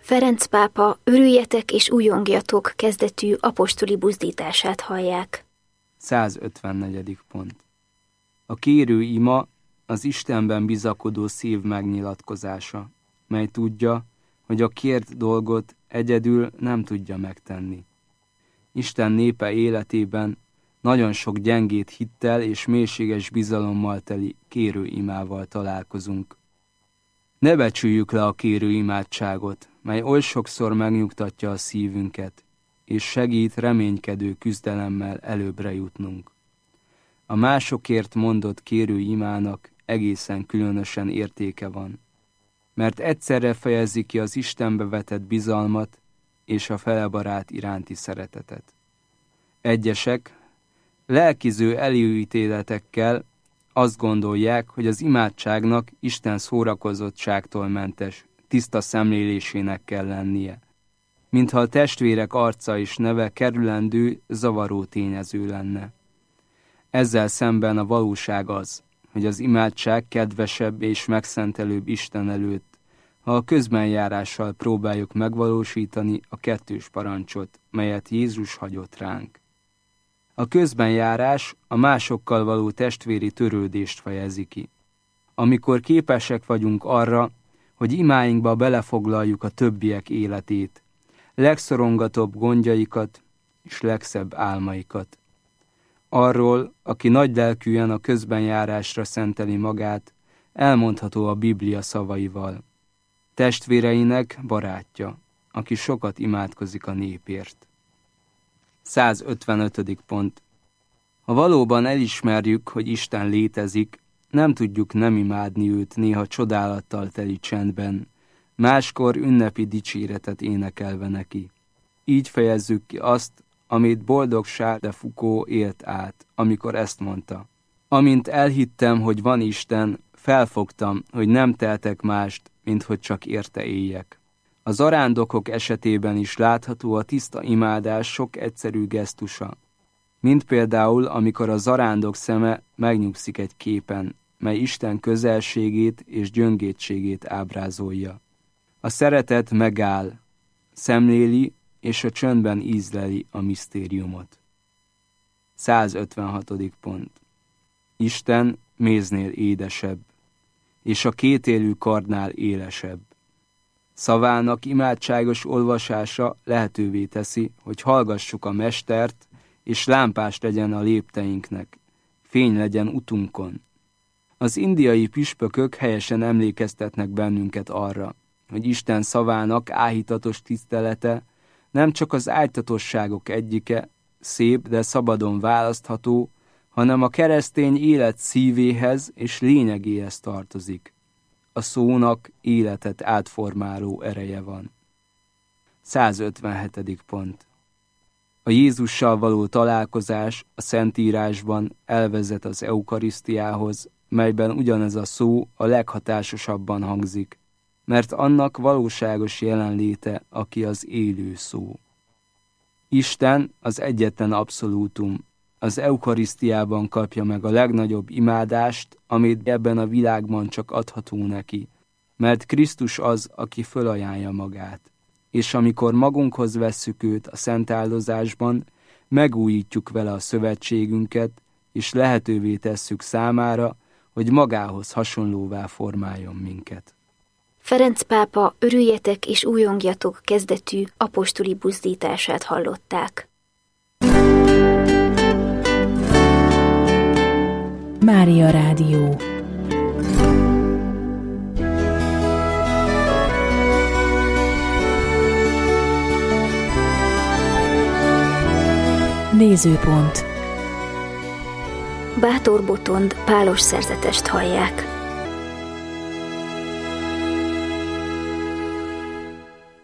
Ferenc pápa örüljetek és újongjatok kezdetű apostoli buzdítását hallják. 154. pont. A kérő ima az Istenben bizakodó szív megnyilatkozása, mely tudja, hogy a kért dolgot egyedül nem tudja megtenni. Isten népe életében nagyon sok gyengét hittel és mélységes bizalommal teli kérő imával találkozunk. Ne becsüljük le a kérő imádságot, mely oly sokszor megnyugtatja a szívünket, és segít reménykedő küzdelemmel előbbre jutnunk. A másokért mondott kérő imának egészen különösen értéke van, mert egyszerre fejezi ki az Istenbe vetett bizalmat és a felebarát iránti szeretetet. Egyesek lelkiző előítéletekkel azt gondolják, hogy az imádságnak Isten szórakozottságtól mentes, tiszta szemlélésének kell lennie, mintha a testvérek arca és neve kerülendő, zavaró tényező lenne. Ezzel szemben a valóság az, hogy az imádság kedvesebb és megszentelőbb Isten előtt, ha a közbenjárással próbáljuk megvalósítani a kettős parancsot, melyet Jézus hagyott ránk. A közbenjárás a másokkal való testvéri törődést fejezi ki. Amikor képesek vagyunk arra, hogy imáinkba belefoglaljuk a többiek életét, legszorongatóbb gondjaikat és legszebb álmaikat. Arról, aki nagylelkűen a közbenjárásra szenteli magát, elmondható a Biblia szavaival. Testvéreinek barátja, aki sokat imádkozik a népért. 155. pont. Ha valóban elismerjük, hogy Isten létezik, nem tudjuk nem imádni őt néha csodálattal teli csendben, máskor ünnepi dicséretet énekelve neki. Így fejezzük ki azt, amit Boldog de Foucault élt át, amikor ezt mondta. Amint elhittem, hogy van Isten, felfogtam, hogy nem tehetek mást, mint hogy csak érte éljek. A zarándokok esetében is látható a tiszta imádás sok egyszerű gesztusa, mint például, amikor a zarándok szeme megnyugszik egy képen, mely Isten közelségét és gyöngétségét ábrázolja. A szeretet megáll, szemléli és a csöndben ízleli a misztériumot. 156. pont. Isten méznél édesebb, és a kétélű kardnál élesebb. Szavának imádságos olvasása lehetővé teszi, hogy hallgassuk a Mestert, és lámpás legyen a lépteinknek, fény legyen utunkon. Az indiai püspökök helyesen emlékeztetnek bennünket arra, hogy Isten szavának áhítatos tisztelete nem csak az ágytatosságok egyike, szép, de szabadon választható, hanem a keresztény élet szívéhez és lényegéhez tartozik. A szónak életet átformáló ereje van. 157. pont. A Jézussal való találkozás a Szentírásban elvezet az eukarisztiához, melyben ugyanez a szó a leghatásosabban hangzik, mert annak valóságos jelenléte, aki az élő szó. Isten az egyetlen abszolútum, az eukarisztiában kapja meg a legnagyobb imádást, amit ebben a világban csak adható neki, mert Krisztus az, aki fölajánlja magát. És amikor magunkhoz vesszük őt a szent áldozásban, megújítjuk vele a szövetségünket, és lehetővé tesszük számára, hogy magához hasonlóvá formáljon minket. Ferenc pápa örüljetek és újongjatok kezdetű apostoli buzdítását hallották. Mária Rádió. Nézőpont. Bátor Botond pálos szerzetest hallják.